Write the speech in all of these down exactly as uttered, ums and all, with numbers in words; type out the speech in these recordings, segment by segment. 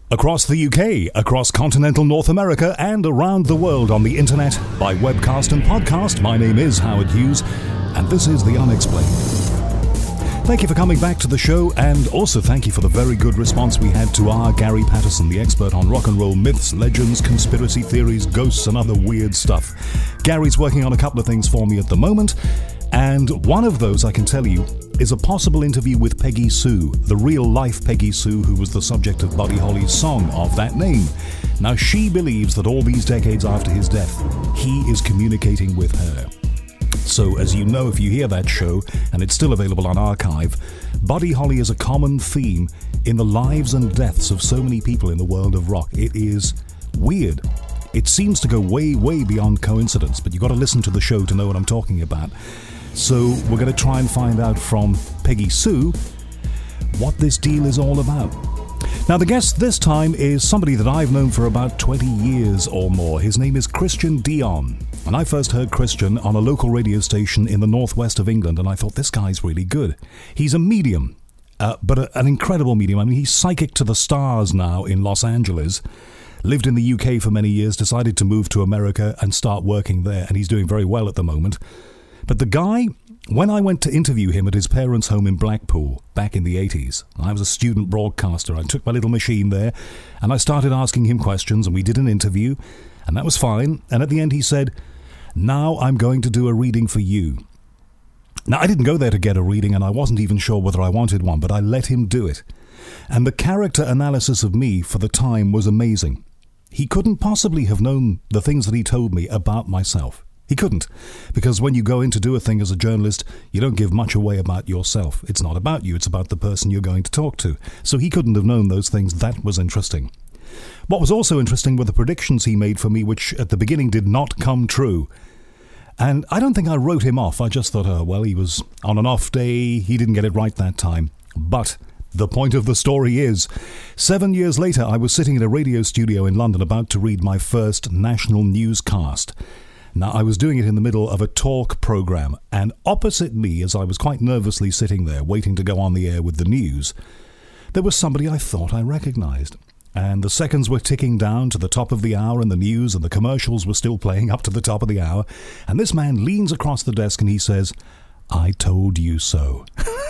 Across the U K, across continental North America, and around the world on the internet, by webcast and podcast, my name is Howard Hughes, and this is The Unexplained. Thank you for coming back to the show, and also thank you for the very good response we had to our Gary Patterson, the expert on rock and roll myths, legends, conspiracy theories, ghosts, and other weird stuff. Gary's working on a couple of things for me at the moment, and one of those, I can tell you, is a possible interview with Peggy Sue, the real-life Peggy Sue who was the subject of Buddy Holly's song of that name. Now, she believes that all these decades after his death, he is communicating with her. So, as you know, if you hear that show, and it's still available on archive, Buddy Holly is a common theme in the lives and deaths of so many people in the world of rock. It is weird. It seems to go way, way beyond coincidence, but you've got to listen to the show to know what I'm talking about. So we're going to try and find out from Peggy Sue what this deal is all about. Now, the guest this time is somebody that I've known for about twenty years or more. His name is Christian Dion. And I first heard Christian on a local radio station in the northwest of England, and I thought, this guy's really good. He's a medium, uh, but a, an incredible medium. I mean, he's psychic to the stars now in Los Angeles. Lived in the U K for many years, decided to move to America and start working there, and he's doing very well at the moment. But the guy, when I went to interview him at his parents' home in Blackpool back in the eighties, I was a student broadcaster. I took my little machine there and I started asking him questions, and we did an interview, and that was fine. And at the end he said, "Now I'm going to do a reading for you." Now, I didn't go there to get a reading, and I wasn't even sure whether I wanted one, but I let him do it. And the character analysis of me for the time was amazing. He couldn't possibly have known the things that he told me about myself. He couldn't, because when you go in to do a thing as a journalist, you don't give much away about yourself. It's not about you, it's about the person you're going to talk to. So he couldn't have known those things. That was interesting. What was also interesting were the predictions he made for me, which at the beginning did not come true. And I don't think I wrote him off. I just thought, oh, well, he was on an off day, he didn't get it right that time. But the point of the story is, seven years later, I was sitting in a radio studio in London about to read my first national newscast. Now, I was doing it in the middle of a talk program, and opposite me, as I was quite nervously sitting there waiting to go on the air with the news, there was somebody I thought I recognized. And the seconds were ticking down to the top of the hour, and the news and the commercials were still playing up to the top of the hour, and this man leans across the desk and he says, "I told you so."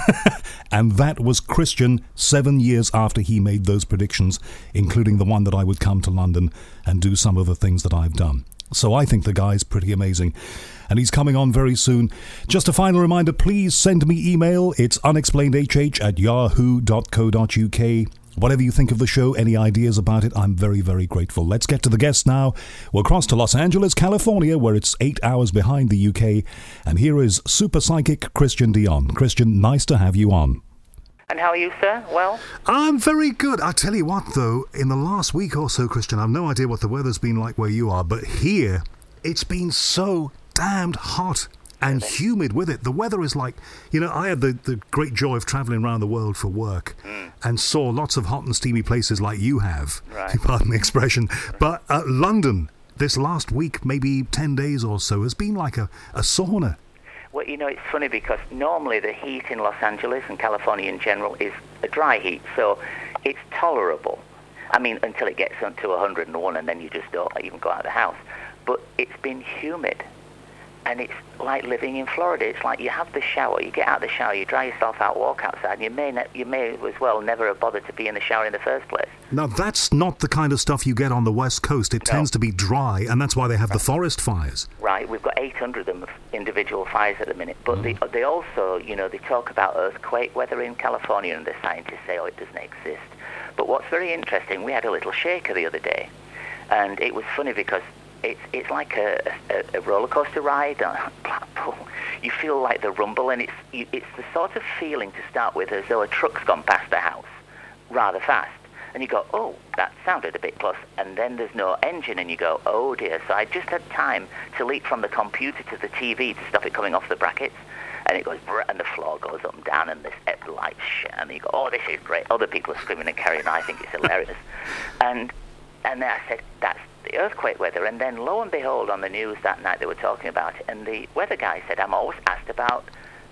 And that was Christian seven years after he made those predictions, including the one that I would come to London and do some of the things that I've done. So I think the guy's pretty amazing, and he's coming on very soon. Just a final reminder, please send me email. It's unexplainedhh at yahoo dot co dot uk. Whatever you think of the show, any ideas about it, I'm very, very grateful. Let's get to the guest now. We'll cross to Los Angeles, California, where it's eight hours behind the U K, and here is super psychic Christian Dion. Christian, nice to have you on. And how are you, sir? Well? I'm very good. I tell you what, though, in the last week or so, Christian, I've no idea what the weather's been like where you are, but here, it's been so damned hot and humid with it. The weather is like, you know, I had the, the great joy of travelling around the world for work mm. and saw lots of hot and steamy places like you have, right. Pardon the expression. But uh, London, this last week, maybe ten days or so, has been like a, a sauna. Well, you know, it's funny because normally the heat in Los Angeles and California in general is a dry heat, so it's tolerable. I mean, until it gets up to one hundred and one, and then you just don't even go out of the house. But it's been humid, and it's like living in Florida. It's like you have the shower, you get out of the shower, you dry yourself out, walk outside, and you may ne- you may as well never have bothered to be in the shower in the first place. Now, that's not the kind of stuff you get on the West Coast. It no. tends to be dry, and that's why they have right. the forest fires. Right, we've got eight hundred of them, individual fires at the minute. But mm. they, they also, you know, they talk about earthquake weather in California, and the scientists say, oh, it doesn't exist. But what's very interesting, we had a little shaker the other day, and it was funny because It's it's like a, a, a roller coaster ride on Blackpool. You feel like the rumble, and it's you, it's the sort of feeling to start with as though a truck's gone past the house rather fast, and you go, oh, that sounded a bit close, and then there's no engine, and you go, oh dear. So I just had time to leap from the computer to the T V to stop it coming off the brackets, and it goes, and the floor goes up and down, and this lights shine, and you go, oh, this is great. Other people are screaming and carrying on. I think it's hilarious, and and then I said, that's the earthquake weather, and then lo and behold on the news that night they were talking about it, and the weather guy said, I'm always asked about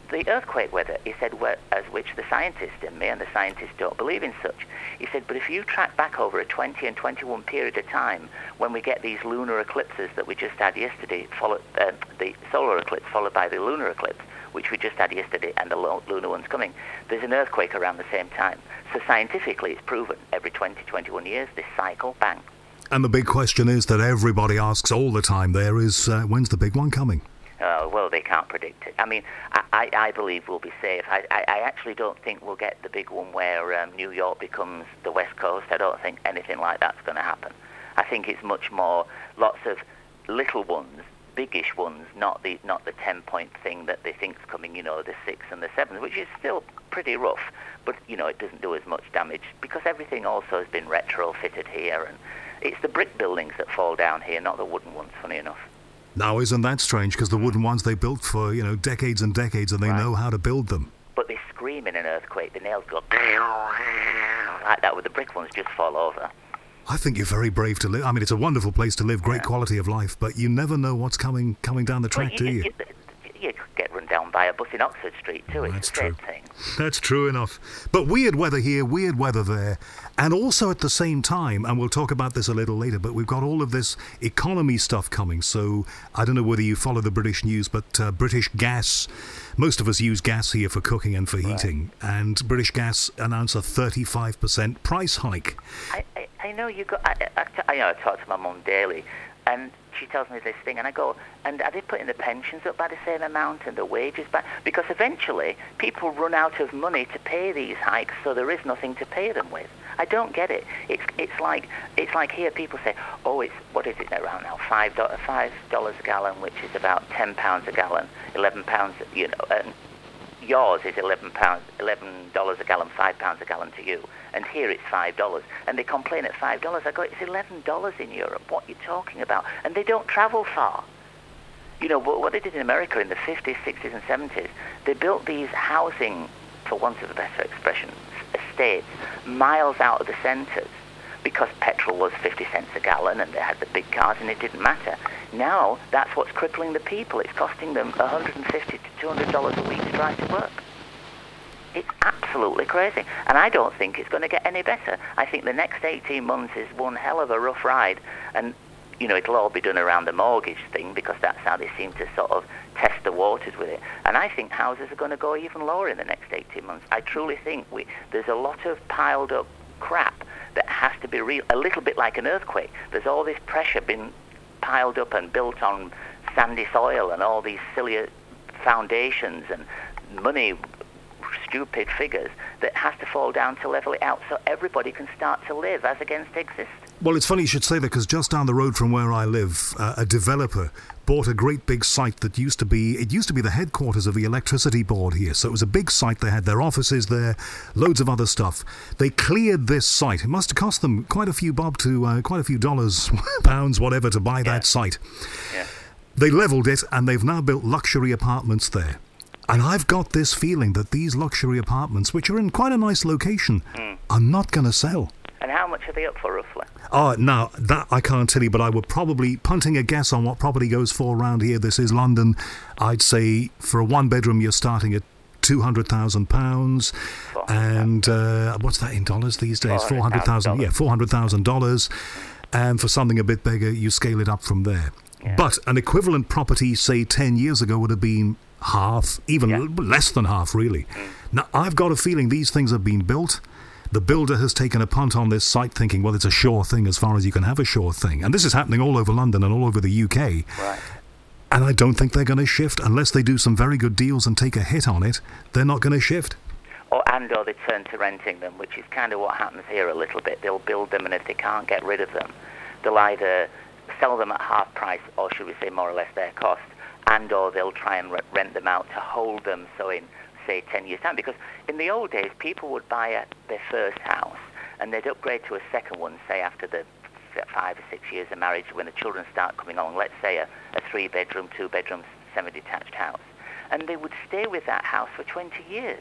the earthquake weather, he said, well, as which the scientists in me and the scientists don't believe in such, he said, but if you track back over a twenty and twenty-one period of time, when we get these lunar eclipses that we just had yesterday, followed, uh, the solar eclipse followed by the lunar eclipse, which we just had yesterday, and the lunar one's coming, there's an earthquake around the same time. So scientifically, it's proven every twenty, twenty-one years, this cycle, bang. And the big question is that everybody asks all the time there is, uh, when's the big one coming? Uh, well, they can't predict it. I mean, I, I, I believe we'll be safe. I, I, I actually don't think we'll get the big one where um, New York becomes the West Coast. I don't think anything like that's going to happen. I think it's much more lots of little ones, biggish ones, not the not the ten-point thing that they think's coming, you know, the six and the seven, which is still pretty rough, but, you know, it doesn't do as much damage because everything also has been retrofitted here, and it's the brick buildings that fall down here, not the wooden ones, funny enough. Now, isn't that strange? Because the wooden ones they built for, you know, decades and decades, and they right. know how to build them. But they scream in an earthquake. The nails go like that, with the brick ones just fall over. I think you're very brave to live. I mean, it's a wonderful place to live, great yeah. quality of life, but you never know what's coming coming down the track, well, do you? You, you, you could get run down by a bus in Oxford Street, too. Oh, it's that's the same true. thing. That's true enough. But weird weather here, weird weather there. And also at the same time, and we'll talk about this a little later, but we've got all of this economy stuff coming. So I don't know whether you follow the British news, but uh, British Gas, most of us use gas here for cooking and for heating. Right. And British Gas announced a thirty-five percent price hike. I, I, I know you got, I, I, I, you know, I talk to my mum daily, and she tells me this thing, and I go, and are they putting the pensions up by the same amount and the wages back? Because eventually people run out of money to pay these hikes, so there is nothing to pay them with. I don't get it. It's it's like it's like here people say, oh, it's what is it around now? Five dollars five dollars a gallon, which is about ten pounds a gallon, eleven pounds. You know, and yours is eleven pounds, eleven dollars a gallon, five pounds a gallon to you, and here it's five dollars. And they complain at five dollars. I go, it's eleven dollars in Europe. What are you talking about? And they don't travel far. You know what they did in America in the fifties, sixties, and seventies? They built these housing, for want of a better expression, estates miles out of the centres because petrol was fifty cents a gallon and they had the big cars and it didn't matter. Now that's what's crippling the people. It's costing them one hundred fifty to two hundred dollars a week to drive to work. It's absolutely crazy, and I don't think it's going to get any better. I think the next eighteen months is one hell of a rough ride, and you know, it'll all be done around the mortgage thing because that's how they seem to sort of test the waters with it. And I think houses are going to go even lower in the next eighteen months. I truly think we there's a lot of piled up crap that has to be real, a little bit like an earthquake. There's all this pressure been piled up and built on sandy soil and all these silly foundations and money, stupid figures that has to fall down to level it out so everybody can start to live as against exist. Well, it's funny you should say that because just down the road from where I live, uh, a developer bought a great big site that used to be, it used to be the headquarters of the electricity board here. So it was a big site. They had their offices there, loads of other stuff. They cleared this site. It must have cost them quite a few bob to, uh, quite a few dollars, pounds, whatever, to buy yeah. that site. Yeah. They leveled it and they've now built luxury apartments there. And I've got this feeling that these luxury apartments, which are in quite a nice location, mm. are not going to sell. And how much are they up for, roughly? Oh, now, that I can't tell you, but I would probably, punting a guess on what property goes for around here, this is London, I'd say for a one-bedroom you're starting at two hundred thousand pounds. And uh, what's that in dollars these days? four hundred thousand dollars. Yeah, four hundred thousand dollars. And for something a bit bigger, you scale it up from there. Yeah. But an equivalent property, say, ten years ago would have been half, even yeah. less than half, really. Mm. Now, I've got a feeling these things have been built. The builder has taken a punt on this site thinking, well, it's a sure thing as far as you can have a sure thing. And this is happening all over London and all over the U K. Right. And I don't think they're going to shift unless they do some very good deals and take a hit on it. They're not going to shift. Or, and or they turn to renting them, which is kind of what happens here a little bit. They'll build them, and if they can't get rid of them, they'll either sell them at half price, or should we say more or less their cost, and or they'll try and rent them out to hold them so in, say, ten years' time. Because in the old days, people would buy a, their first house, and they'd upgrade to a second one, say, after the five or six years of marriage, when the children start coming along, let's say a, a three-bedroom, two-bedroom, semi-detached house. And they would stay with that house for twenty years.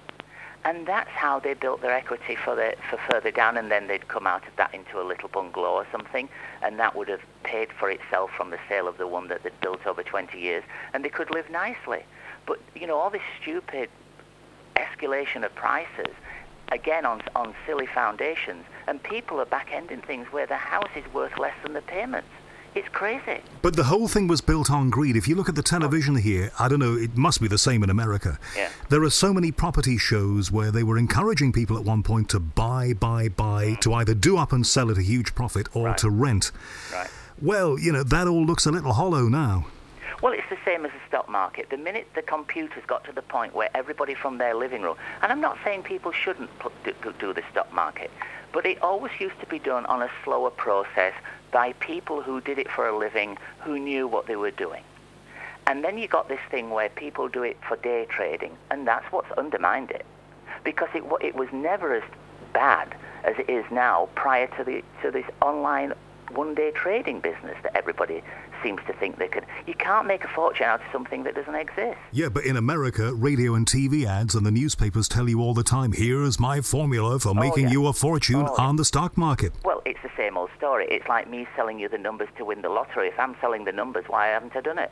And that's how they built their equity for the, for further down, and then they'd come out of that into a little bungalow or something, and that would have paid for itself from the sale of the one that they'd built over twenty years, and they could live nicely. But, you know, all this stupid escalation of prices, again, on on silly foundations, and people are back-ending things where the house is worth less than the payments. It's crazy. But the whole thing was built on greed. If you look at the television here, I don't know, it must be the same in America. Yeah. There are so many property shows where they were encouraging people at one point to buy, buy, buy, mm. to either do up and sell at a huge profit or right. to rent. Right. Well, you know, that all looks a little hollow now. Well, it's the same as the stock market. The minute the computers got to the point where everybody from their living room, and I'm not saying people shouldn't put, do, do the stock market, but it always used to be done on a slower process by people who did it for a living, who knew what they were doing. And then you got this thing where people do it for day trading, and that's what's undermined it. Because it, it was never as bad as it is now prior to the to this online one-day trading business that everybody seems to think they could. You can't make a fortune out of something that doesn't exist. Yeah, but in America, radio and T V ads and the newspapers tell you all the time, here is my formula for making oh, yeah. you a fortune oh, on the stock market. Well, it's the same old story. It's like me selling you the numbers to win the lottery. If I'm selling the numbers, why haven't I done it?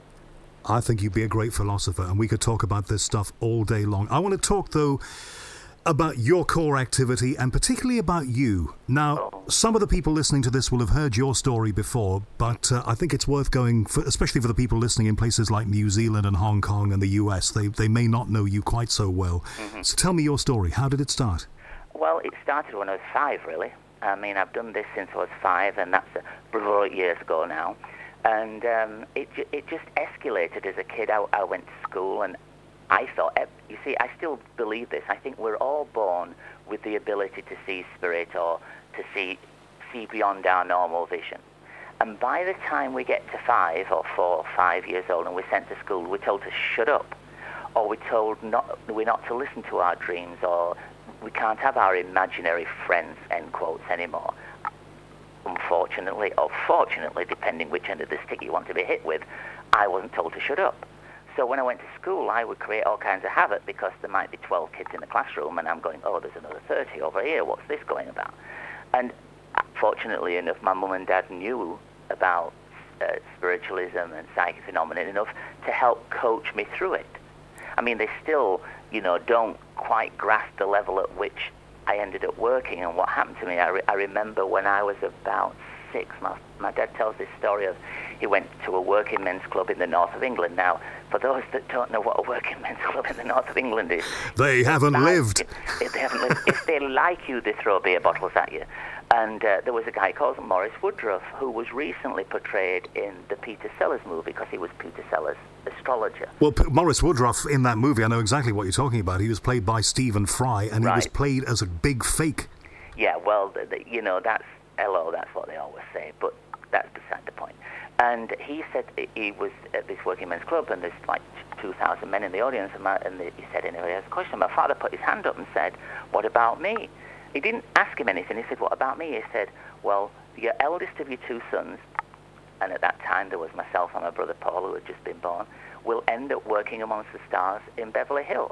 I think you'd be a great philosopher, and we could talk about this stuff all day long. I want to talk, though, about your core activity, and particularly about you. Now, oh. some of the people listening to this will have heard your story before, but uh, I think it's worth going, for, especially for the people listening in places like New Zealand and Hong Kong and the U S. They they may not know you quite so well. Mm-hmm. So tell me your story. How did it start? Well, it started when I was five, really. I mean, I've done this since I was five, and that's uh, eight years ago now. And um, it it just escalated as a kid. I, I went to school, and I thought, you see, I still believe this. I think we're all born with the ability to see spirit or to see see beyond our normal vision. And by the time we get to five or four or five years old and we're sent to school, we're told to shut up, or we're told not we're not to listen to our dreams, or we can't have our imaginary friends, end quotes, anymore. Unfortunately, or fortunately, depending which end of the stick you want to be hit with, I wasn't told to shut up. So when I went to school, I would create all kinds of havoc because there might be twelve kids in the classroom, and I'm going, oh, there's another thirty over here. What's this going about? And fortunately enough, my mum and dad knew about uh, spiritualism and psychic phenomena enough to help coach me through it. I mean, they still, you know, don't quite grasp the level at which I ended up working and what happened to me. I, re- I remember when I was about six, my, my dad tells this story of he went to a working men's club in the north of England. Now, for those that don't know what a working men's club in the north of England is, they haven't like, lived. If, if they haven't lived. If they like you, they throw beer bottles at you. And uh, there was a guy called Maurice Woodruff who was recently portrayed in the Peter Sellers movie because he was Peter Sellers' astrologer. Well, P- Maurice Woodruff in that movie, I know exactly what you're talking about. He was played by Stephen Fry, and right. he was played as a big fake. Yeah, well, the, the, you know, that's hello, that's what they always say, but that's beside the point. And he said he was at this working men's club, and there's like two thousand men in the audience, and, my, and the, he said, anyway, there's a question. My father put his hand up and said, what about me? He didn't ask him anything. He said, what about me? He said, well, your eldest of your two sons, and at that time there was myself and my brother Paul, who had just been born, will end up working amongst the stars in Beverly Hills.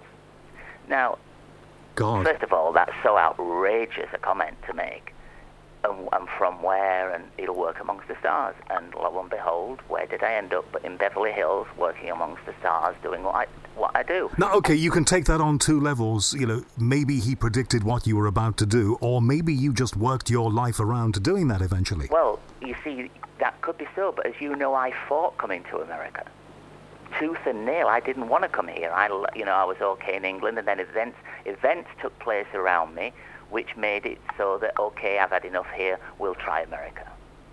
Now, God. First of all, that's so outrageous a comment to make. And, and from where, and it'll work amongst the stars. And lo and behold, where did I end up? But in Beverly Hills, working amongst the stars, doing what I what I do. Now, okay, you can take that on two levels. You know, maybe he predicted what you were about to do, or maybe you just worked your life around to doing that eventually. Well, you see, that could be so. But as you know, I fought coming to America. Tooth and nail. I didn't want to come here. I, you know, I was okay in England, and then events events took place around me, which made it so that, okay, I've had enough here, we'll try America.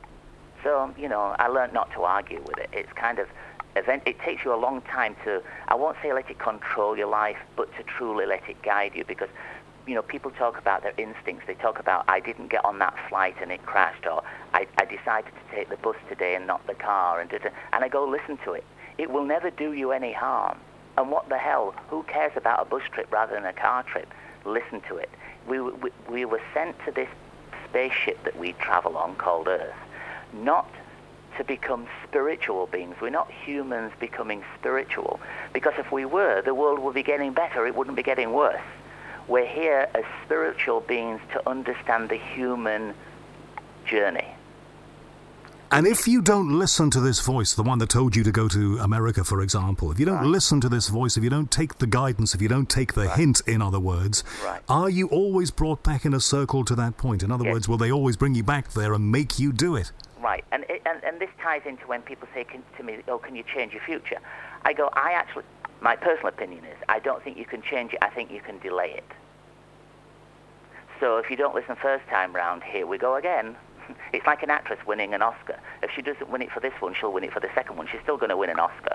So, you know, I learned not to argue with it. It's kind of, event. It takes you a long time to, I won't say let it control your life, but to truly let it guide you, because, you know, people talk about their instincts. They talk about, I didn't get on that flight and it crashed, or I, I decided to take the bus today and not the car, and, and I go listen to it. It will never do you any harm. And what the hell, who cares about a bus trip rather than a car trip? Listen to it. We, we, we were sent to this spaceship that we travel on called Earth, not to become spiritual beings. We're not humans becoming spiritual, because if we were, the world would be getting better, it wouldn't be getting worse. We're here as spiritual beings to understand the human journey. And if you don't listen to this voice, the one that told you to go to America, for example, if you don't right. listen to this voice, if you don't take the guidance, if you don't take the right. hint, in other words, right. are you always brought back in a circle to that point? In other yes. words, will they always bring you back there and make you do it? Right, and, it, and and this ties into when people say can, to me, oh, can you change your future? I go, I actually, my personal opinion is, I don't think you can change it, I think you can delay it. So if you don't listen first time round, here we go again. It's like an actress winning an Oscar. If she doesn't win it for this one, she'll win it for the second one. She's still going to win an Oscar.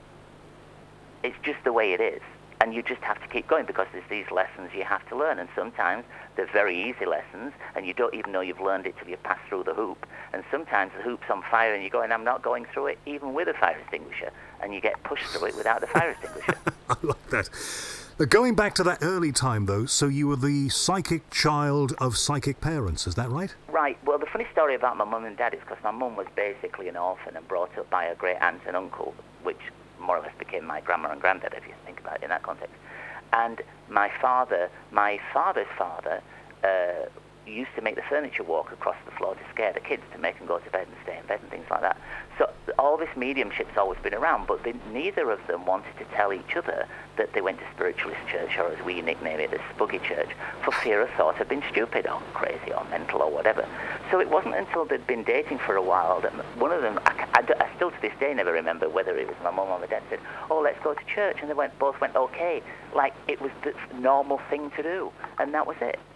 It's just the way it is. And you just have to keep going because there's these lessons you have to learn. And sometimes they're very easy lessons, and you don't even know you've learned it till you pass through the hoop. And sometimes the hoop's on fire, and you're going, I'm not going through it, even with a fire extinguisher. And you get pushed through it without the fire extinguisher. I like that. But going back to that early time, though, so you were the psychic child of psychic parents, is that right? Right. Well, the funny story about my mum and dad is because my mum was basically an orphan and brought up by a great aunt and uncle, which more or less became my grandma and granddad, if you think about it in that context. And my father, my father's father, uh, used to make the furniture walk across the floor to scare the kids, to make them go to bed and stay in bed and things like that. So all this mediumship's always been around, but they, neither of them wanted to tell each other that they went to spiritualist church, or as we nickname it, the Spuggy Church, for fear of thought of being stupid or crazy or mental or whatever. So it wasn't until they'd been dating for a while that one of them, I, I, I still to this day never remember whether it was my mum or my dad, said, oh, let's go to church, and they went, both went, okay, like it was the normal thing to do, and that was it.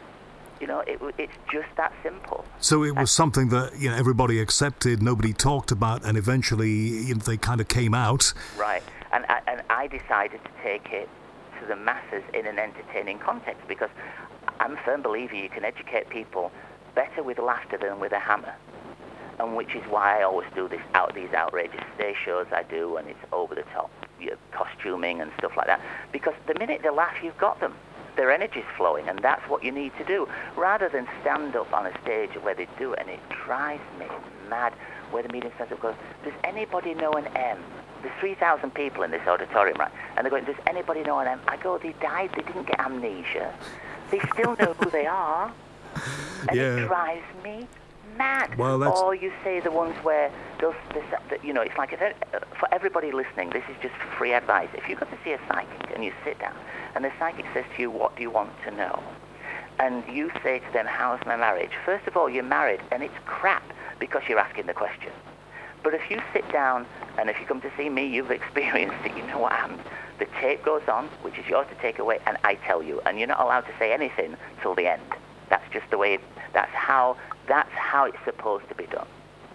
You know, it, it's just that simple. So it was something that, you know, everybody accepted, nobody talked about, and eventually, you know, they kind of came out. Right. And I, and I decided to take it to the masses in an entertaining context, because I'm a firm believer you can educate people better with laughter than with a hammer. And which is why I always do this out these outrageous stage shows I do, and it's over the top, you know, costuming and stuff like that. Because the minute they laugh, you've got them. Their energy's flowing, and that's what you need to do, rather than stand up on a stage where they do it. And it drives me mad where the medium stands up and goes, does anybody know an M? There's three thousand people in this auditorium, right? And they're going, does anybody know an M? I go, they died, they didn't get amnesia. They still know who they are. And yeah. It drives me mad. Well, that's... Or you say the ones where, those, this, the, you know, it's like, if it, for everybody listening, this is just free advice. If you go to see a psychic and you sit down, and the psychic says to you, what do you want to know? And you say to them, how's my marriage? First of all, you're married, and it's crap because you're asking the question. But if you sit down, and if you come to see me, you've experienced it, you know what happens. The tape goes on, which is yours to take away, and I tell you, and you're not allowed to say anything till the end. That's just the way, it, that's how, that's how it's supposed to be done.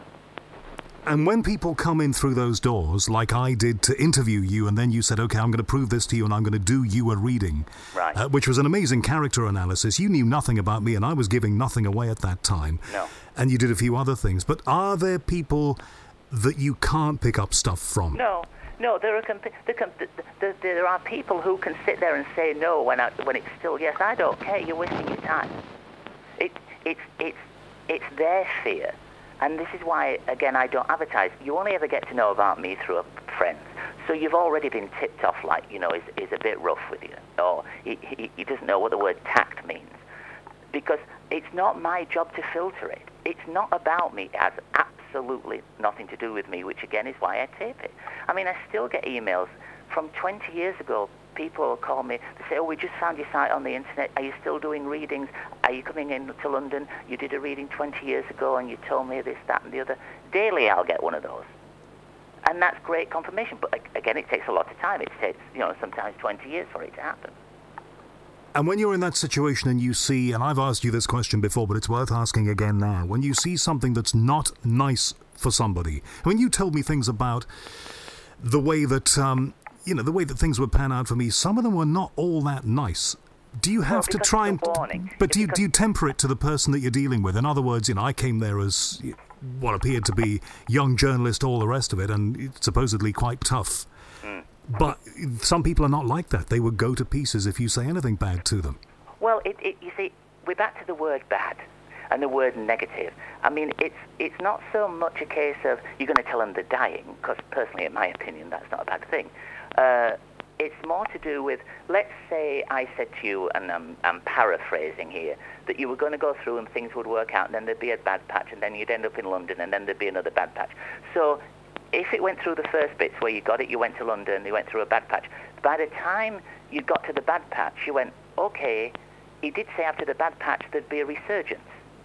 And when people come in through those doors, like I did to interview you, and then you said, okay, I'm going to prove this to you, and I'm going to do you a reading, right. uh, which was an amazing character analysis. You knew nothing about me, and I was giving nothing away at that time. No. And you did a few other things. But are there people that you can't pick up stuff from? No. No, there are comp- the comp- the, the, there are people who can sit there and say no when I, when it's still yes. I don't care. You're wasting your time. It, it's it's it's their fear, and this is why again I don't advertise. You only ever get to know about me through a friend. So you've already been tipped off, like, you know, is is a bit rough with you, or he, he he doesn't know what the word tact means, because it's not my job to filter it. It's not about me. It has absolutely nothing to do with me, which again is why I tape it. I mean, I still get emails from twenty years ago. People will call me, they say, oh, we just found your site on the internet. Are you still doing readings? Are you coming in to London? You did a reading twenty years ago and you told me this, that and the other. Daily I'll get one of those. And that's great confirmation. But again, it takes a lot of time. It takes, you know, sometimes twenty years for it to happen. And when you're in that situation and you see, and I've asked you this question before, but it's worth asking again now, when you see something that's not nice for somebody, I mean, you told me things about the way that, um, you know, the way that things would pan out for me. Some of them were not all that nice. Do you have well, to try and, warning. but do you, do you temper it to the person that you're dealing with? In other words, you know, I came there as what appeared to be young journalist, all the rest of it, and it's supposedly quite tough. Mm. But some people are not like that. They would go to pieces if you say anything bad to them. Well, it, it, you see, we're back to the word bad and the word negative. I mean, it's it's not so much a case of you're going to tell them they're dying, because personally, in my opinion, that's not a bad thing. Uh, it's more to do with, let's say I said to you, and I'm, I'm paraphrasing here, that you were going to go through and things would work out, and then there'd be a bad patch, and then you'd end up in London, and then there'd be another bad patch. So if it went through the first bits where you got it, you went to London, you went through a bad patch. By the time you got to the bad patch, you went, okay, he did say after the bad patch there'd be a resurgence.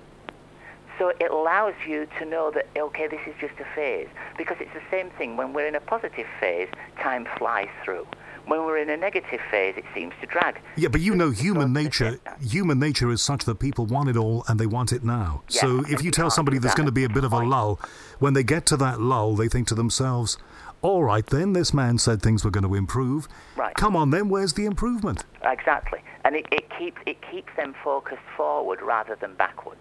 So it allows you to know that, okay, this is just a phase. Because it's the same thing. When we're in a positive phase, time flies through. When we're in a negative phase, it seems to drag. Yeah, but you know, human nature human nature is such that people want it all and they want it now. Yeah, so if you tell somebody there's going to be a bit of a lull, when they get to that lull, they think to themselves, all right then, this man said things were going to improve. Right. Come on then, where's the improvement? Exactly. And it, it keeps it keeps them focused forward rather than backwards.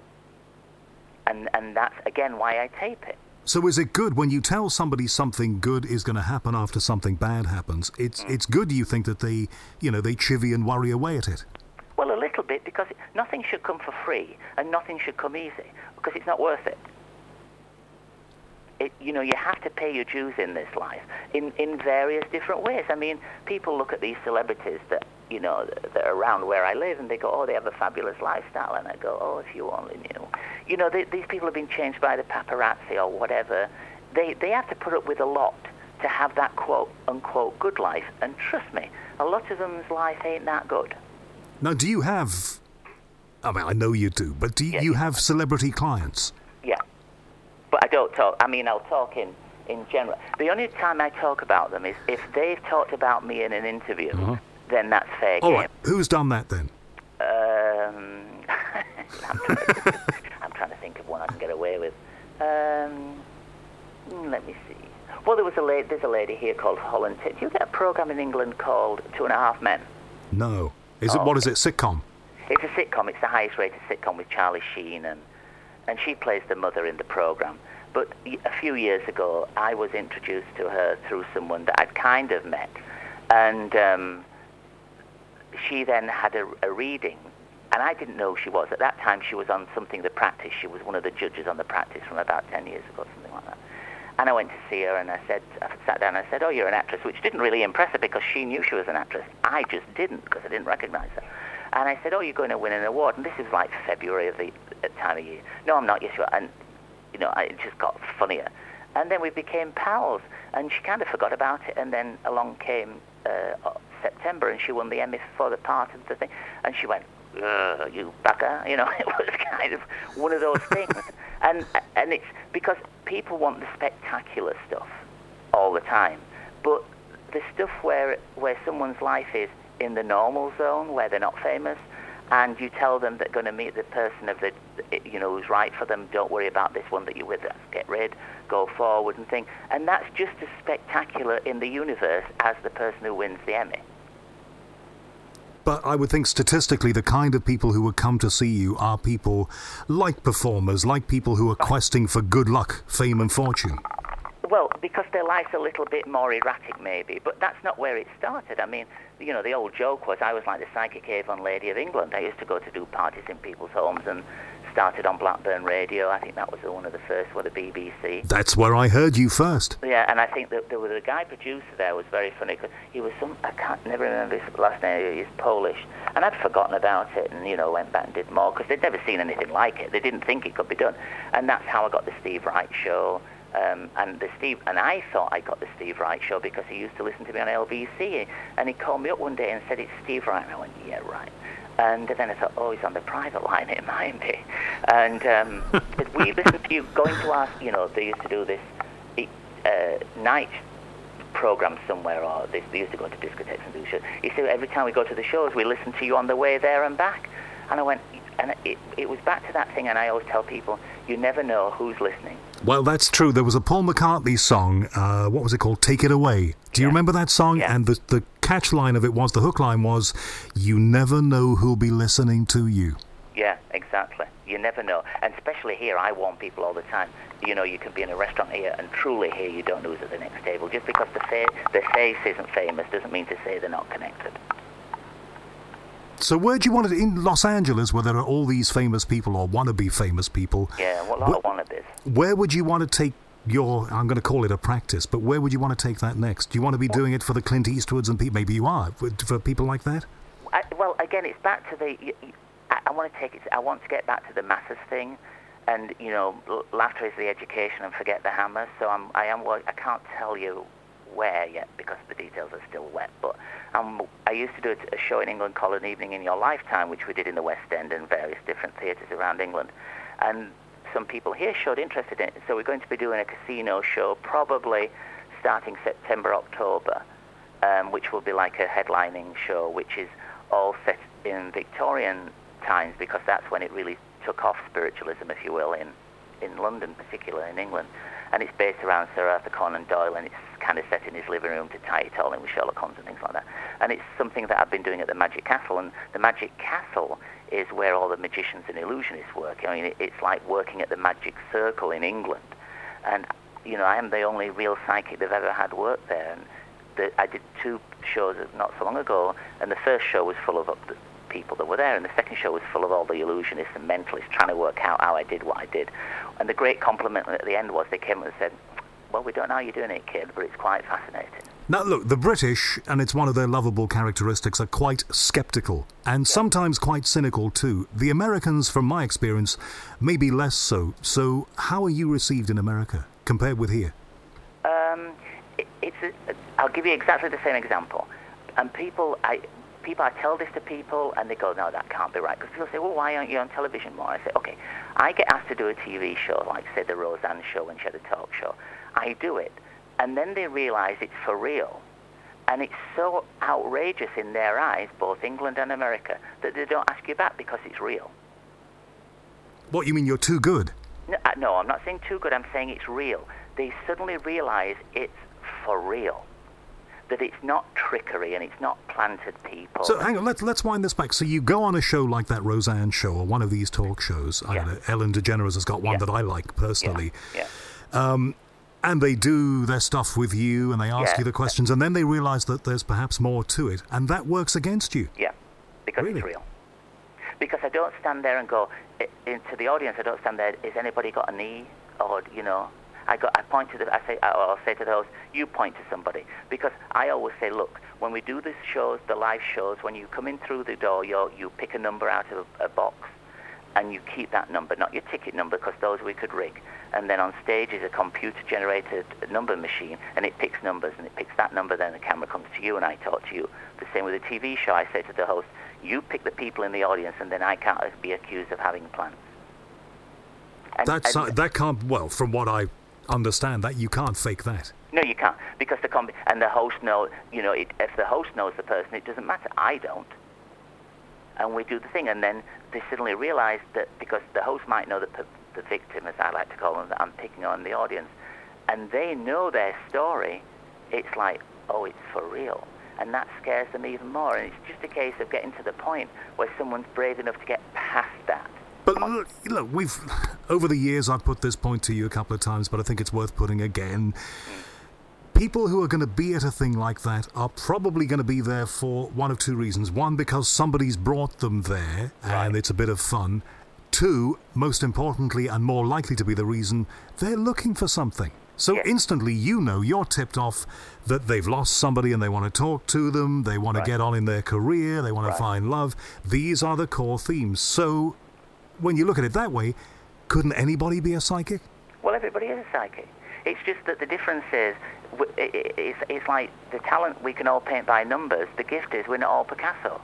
And and that's, again, why I tape it. So is it good when you tell somebody something good is going to happen after something bad happens? It's mm. it's good, do you think, that they, you know, they chivvy and worry away at it? Well, a little bit, because nothing should come for free and nothing should come easy, because it's not worth it. It, you know, you have to pay your dues in this life in, in various different ways. I mean, people look at these celebrities that, you know, that are around where I live, and they go, oh, they have a fabulous lifestyle. And I go, oh, if you only knew. You know, they, these people have been changed by the paparazzi or whatever. They, they have to put up with a lot to have that quote-unquote good life. And trust me, a lot of them's life ain't that good. Now, do you have, I mean, I know you do, but do you, yeah. you have celebrity clients? Yeah. But I don't talk, I mean, I'll talk in, in general. The only time I talk about them is if they've talked about me in an interview, uh-huh. then that's fair game. All right. Who's done that then? Um, I'm, trying to, I'm trying to think of one I can get away with. Um, let me see. Well, there was a lady, there's a lady here called Holland. Do you get a program in England called Two and a Half Men? No. Is it, oh, what is it, sitcom? It's a sitcom. It's the highest rated sitcom with Charlie Sheen, and and she plays the mother in the program. But a few years ago, I was introduced to her through someone that I'd kind of met, and um, she then had a, a reading, and I didn't know who she was. At that time, she was on something, The Practice. She was one of the judges on The Practice from about ten years ago, something like that. And I went to see her, and I said, I sat down and I said, oh, you're an actress, which didn't really impress her because she knew she was an actress. I just didn't, because I didn't recognize her. And I said, oh, you're going to win an award. And this is like February of the time of year. No, I'm not, yes, you are. And, you know, it just got funnier. And then we became pals, and she kind of forgot about it. And then along came uh, September, and she won the Emmy for the part of the thing. And she went, ugh, you bugger. You know, it was kind of one of those things. And and it's because people want the spectacular stuff all the time. But the stuff where where someone's life is in the normal zone, where they're not famous, and you tell them they're going to meet the person of the, you know, who's right for them, don't worry about this one that you're with, get rid, go forward and thing. And that's just as spectacular in the universe as the person who wins the Emmy. But I would think statistically the kind of people who would come to see you are people like performers, like people who are questing for good luck, fame and fortune. Well, because their life's a little bit more erratic, maybe, but that's not where it started. I mean, you know, the old joke was I was like the psychic Avon Lady of England. I used to go to do parties in people's homes and started on Blackburn Radio. I think that was one of the first with the B B C. That's where I heard you first. Yeah, and I think that there was a guy producer there was very funny because he was some, I can't never remember his last name, he's Polish, and I'd forgotten about it and, you know, went back and did more because they'd never seen anything like it. They didn't think it could be done. And that's how I got the Steve Wright Show. Um, and the Steve and I thought I got the Steve Wright Show because he used to listen to me on L B C, and he called me up one day and said, it's Steve Wright. And I went, yeah, right. And then I thought, oh, he's on the private line, it might be. And um, we listened to you going to our, you know, they used to do this uh, night program somewhere, or they, they used to go to discotheques and do shows. He said, every time we go to the shows, we listen to you on the way there and back. And I went, and it, it was back to that thing, and I always tell people, you never know who's listening. Well, that's true. There was a Paul McCartney song, uh, what was it called? Take It Away. Do you yeah. remember that song? Yeah. And the, the catch line of it was, the hook line was, you never know who'll be listening to you. Yeah, exactly. You never know. And especially here, I warn people all the time, you know, you can be in a restaurant here and truly here you don't know who's at the next table. Just because the, fa- the face isn't famous doesn't mean to say they're not connected. So where do you want it? In Los Angeles, where there are all these famous people or wannabe famous people. Yeah, well, a lot wh- of wannabes. Where would you want to take your, I'm going to call it a practice, but where would you want to take that next? Do you want to be doing it for the Clint Eastwoods and people? Maybe you are, for people like that? I, well, again, it's back to the, I, I want to take it, I want to get back to the masses thing. And, you know, laughter is the education and forget the hammer. So I'm, I am, I can't tell you where yet because the details are still wet. But um, I used to do a show in England called An Evening in Your Lifetime, which we did in the West End and various different theatres around England. And some people here showed interest in it. So we're going to be doing a casino show probably starting September, October, um, which will be like a headlining show, which is all set in Victorian times because that's when it really took off, spiritualism, if you will, in, in London, particularly in England. And it's based around Sir Arthur Conan Doyle, and it's kind of set in his living room to tie it all in with Sherlock Holmes and things like that. And it's something that I've been doing at the Magic Castle, and the Magic Castle is where all the magicians and illusionists work. I mean, it's like working at the Magic Circle in England. And, you know, I am the only real psychic they've ever had work there. And the, I did two shows not so long ago, and the first show was full of the people that were there, and the second show was full of all the illusionists and mentalists trying to work out how I did what I did. And the great compliment at the end was they came and said, well, we don't know how you're doing it, kid, but it's quite fascinating. Now, look, the British, and it's one of their lovable characteristics, are quite sceptical and yeah. sometimes quite cynical too. The Americans, from my experience, maybe less so. So how are you received in America compared with here? Um, it, it's a, I'll give you exactly the same example. And people... I. People, I tell this to people, and they go, no, that can't be right. Because people say, well, why aren't you on television more? I say, okay, I get asked to do a T V show, like, say, the Roseanne show when she had a talk show. I do it. And then they realise it's for real. And it's so outrageous in their eyes, both England and America, that they don't ask you back because it's real. What, you mean you're too good? No, no, I'm not saying too good. I'm saying it's real. They suddenly realise it's for real. That it's not trickery and it's not planted people. So hang on, let's let's wind this back. So you go on a show like that Roseanne show or one of these talk shows. I yeah. don't know, Ellen DeGeneres has got one yeah. that I like personally. Yeah. yeah. Um, and they do their stuff with you and they ask yeah. you the questions and then they realise that there's perhaps more to it and that works against you. Yeah, because really? It's real. Because I don't stand there and go, into the audience, I don't stand there, has anybody got a knee? Or, you know... I go. I point to the. I say. I'll say to the host, you point to somebody, because I always say, look, when we do these shows, the live shows, when you come in through the door, you you pick a number out of a, a box, and you keep that number, not your ticket number, because those we could rig. And then on stage is a computer-generated number machine, and it picks numbers, and it picks that number. Then the camera comes to you, and I talk to you. The same with a T V show. I say to the host, you pick the people in the audience, and then I can't be accused of having plans. And, That's and, uh, that can't. Well, from what I. understand that you can't fake that. No, you can't, because the combi- and the host knows. You know, it, if the host knows the person, it doesn't matter. I don't, and we do the thing, and then they suddenly realise that because the host might know the the victim, as I like to call them, that I'm picking on the audience, and they know their story. It's like, oh, it's for real, and that scares them even more. And it's just a case of getting to the point where someone's brave enough to get past that. But look, look, we've, over the years, I've put this point to you a couple of times, but I think it's worth putting again. People who are going to be at a thing like that are probably going to be there for one of two reasons. One, because somebody's brought them there, right. and it's a bit of fun. Two, most importantly, and more likely to be the reason, they're looking for something. So yes. instantly, you know, you're tipped off that they've lost somebody and they want to talk to them, they want right. to get on in their career, they want right. to find love. These are the core themes. So... when you look at it that way, couldn't anybody be a psychic? Well, everybody is a psychic. It's just that the difference is, it's, it's like the talent, we can all paint by numbers. The gift is we're not all Picasso.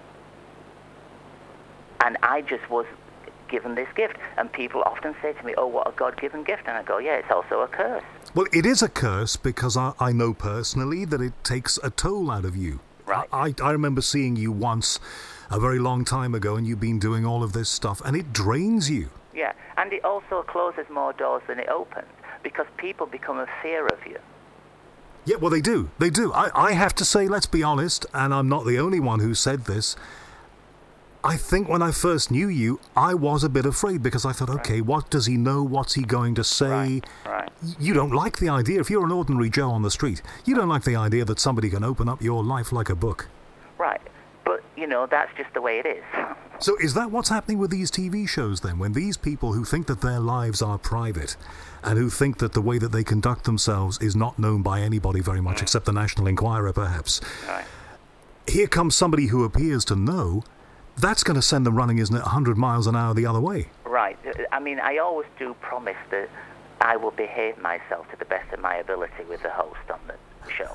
And I just was given this gift. And people often say to me, oh, what a God-given gift. And I go, yeah, it's also a curse. Well, it is a curse because I, I know personally that it takes a toll out of you. Right. I, I remember seeing you once... a very long time ago, and you've been doing all of this stuff, and it drains you. Yeah, and it also closes more doors than it opens, because people become a fear of you. Yeah, well, they do. They do. I, I have to say, let's be honest, and I'm not the only one who said this, I think when I first knew you, I was a bit afraid, because I thought, okay, right. what does he know? What's he going to say? Right, right. You don't like the idea, if you're an ordinary Joe on the street, you don't like the idea that somebody can open up your life like a book. Right. You know, that's just the way it is. So is that what's happening with these T V shows then? When these people who think that their lives are private and who think that the way that they conduct themselves is not known by anybody very much, mm. except the National Enquirer perhaps, right. Here comes somebody who appears to know, that's going to send them running, isn't it, one hundred miles an hour the other way? Right. I mean, I always do promise that I will behave myself to the best of my ability with the host on the show.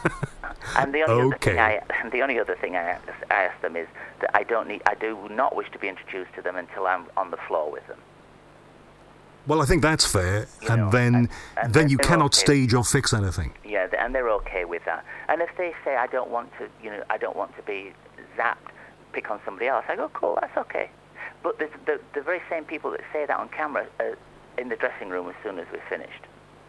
And the only, okay. other thing I, the only other thing I ask, I ask them is that I don't need, I do not wish to be introduced to them until I'm on the floor with them. Well, I think that's fair, You and know, then and- and then they're- you they're cannot okay. stage or fix anything. Yeah, th- and they're okay with that. And if they say I don't want to, you know, I don't want to be zapped, pick on somebody else, I go, cool, that's okay. But the the, the very same people that say that on camera are in the dressing room as soon as we're finished.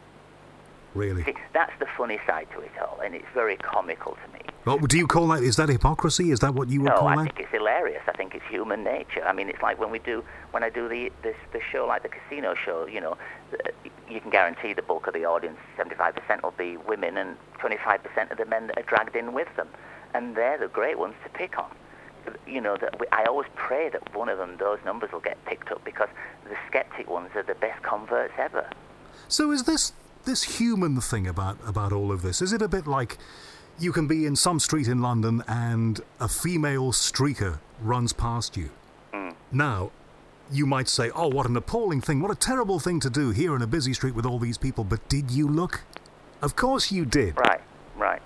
Really. See, that's the funny side to it all, and it's very comical to me. Well, do you call that, is that hypocrisy? Is that what you would No, call I that? think it's hilarious. I think it's human nature. I mean, it's like when we do, when I do the this the show like the casino show. You know, th- you can guarantee the bulk of the audience, seventy-five percent will be women, and twenty-five percent of the men that are dragged in with them, and they're the great ones to pick on. You know, that we, I always pray that one of them, those numbers will get picked up, because the skeptic ones are the best converts ever. So is this this human thing about, about all of this, is it a bit like you can be in some street in London and a female streaker runs past you? Mm. Now, you might say, oh, what an appalling thing, what a terrible thing to do here in a busy street with all these people, but did you look? Of course you did. Right, right.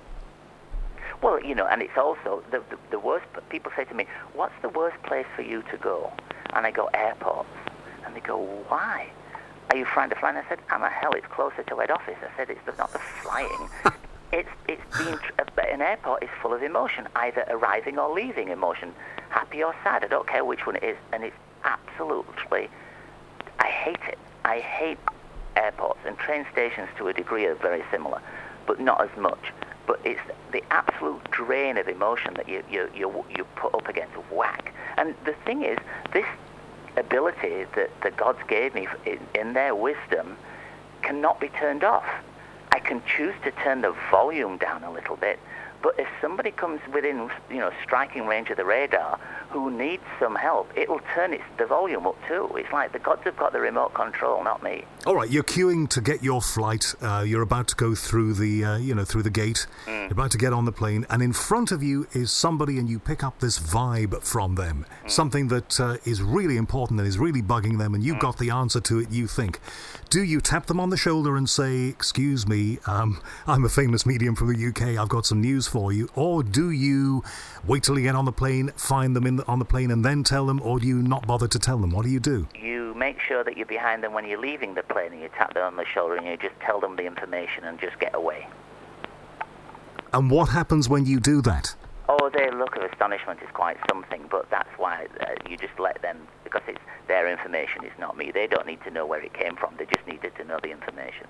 Well, you know, and it's also, the, the, the worst, people say to me, what's the worst place for you to go? And I go, airports. And they go, why? Are you frightened of flying? I said, I'm a hell, it's closer to head office. I said, it's not the flying. it's it's being, an airport is full of emotion, either arriving or leaving emotion, happy or sad, I don't care which one it is. And it's absolutely, I hate it. I hate airports, and train stations to a degree are very similar, but not as much. But it's the absolute drain of emotion that you you you, you put up against whack. And the thing is, this ability that the gods gave me in, in their wisdom cannot be turned off. I can choose to turn the volume down a little bit, but if somebody comes within, you know, striking range of the radar who needs some help, it'll turn its, the volume up too. It's like the gods have got the remote control, not me. All right, you're queuing to get your flight. Uh, you're about to go through the, uh, you know, through the gate. Mm. You're about to get on the plane, and in front of you is somebody, and you pick up this vibe from them, mm. something that uh, is really important and is really bugging them, and you've mm. got the answer to it. You think, do you tap them on the shoulder and say, "Excuse me, um, I'm a famous medium from the U K. I've got some news for you," or do you wait till you get on the plane, find them in the, on the plane, and then tell them, or do you not bother to tell them? What do you do? You make sure that you're behind them when you're leaving the plane, and you tap them on the shoulder, and you just tell them the information and just get away. And what happens when you do that? Oh, their look of astonishment is quite something, but that's why uh, you just let them, because it's their information, it's not me. They don't need to know where it came from, they just needed to know the information.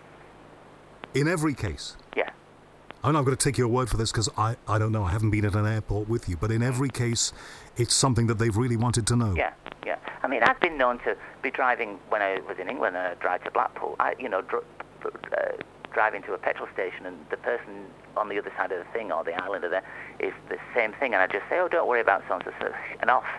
In every case? Yeah. I'm not going to take your word for this, because I, I don't know, I haven't been at an airport with you, but in every case, it's something that they've really wanted to know. Yeah, yeah. I mean, I've been known to be driving, when I was in England and I drive to Blackpool, I, you know, dr- uh, driving to a petrol station, and the person on the other side of the thing, or the island of there, is the same thing, and I just say, oh, don't worry about so-and-so, and off.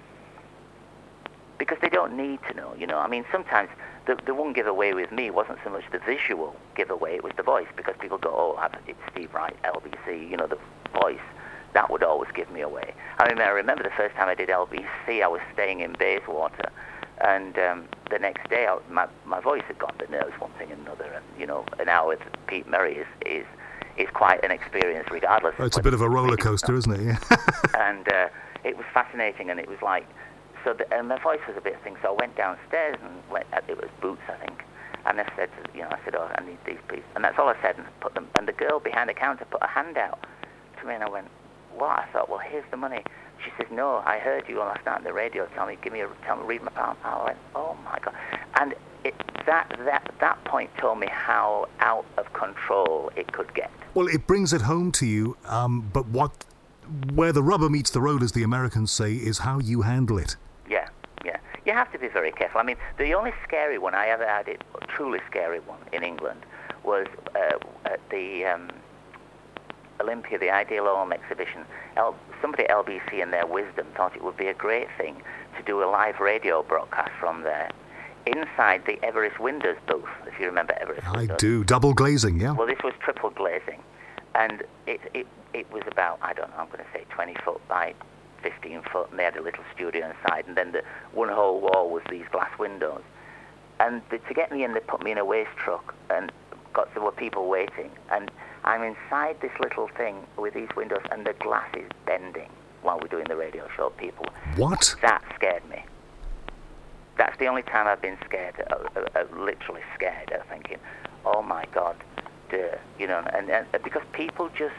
Because they don't need to know, you know. I mean, sometimes the, the one giveaway with me wasn't so much the visual giveaway, it was the voice, because people go, oh, it's Steve Wright, L B C, you know, the voice. That would always give me away. I mean, I remember the first time I did L B C, I was staying in Bayswater, and um, the next day, I, my my voice had gone. The nerves, one thing and another, and you know, an hour with Pete Murray is is, is quite an experience, regardless. Oh, it's a bit of a roller coaster, isn't it? Yeah. And uh, it was fascinating, and it was like, so, the, and my voice was a bit thing. So I went downstairs, and went, it was Boots, I think, and I said, you know, I said, oh, I need these, please, and that's all I said, and put them. And the girl behind the counter put a hand out to me, and I went, what? I thought, well, here's the money. She says, no, I heard you last night on the radio. Tell me, give me a, tell me, read my palm. I went, oh my God. And it, that, that, that point told me how out of control it could get. Well, it brings it home to you, um, but what, where the rubber meets the road, as the Americans say, is how you handle it. Yeah, yeah. You have to be very careful. I mean, the only scary one I ever had, it, a truly scary one in England, was uh, at the um, Olympia, the Ideal Home exhibition. El- somebody at L B C in their wisdom thought it would be a great thing to do a live radio broadcast from there, inside the Everest Windows booth, if you remember Everest I Windows. do. Double glazing, yeah. Well, this was triple glazing. And it, it, it was about, I don't know, I'm going to say twenty foot by fifteen foot, and they had a little studio inside, and then the one whole wall was these glass windows. And the, to get me in, they put me in a waste truck, and got there were people waiting, and I'm inside this little thing with these windows, and the glass is bending while we're doing the radio show. People, What? That scared me. That's the only time I've been scared, uh, uh, uh, literally scared, uh, thinking, oh my God, duh, you know, and, and because people just,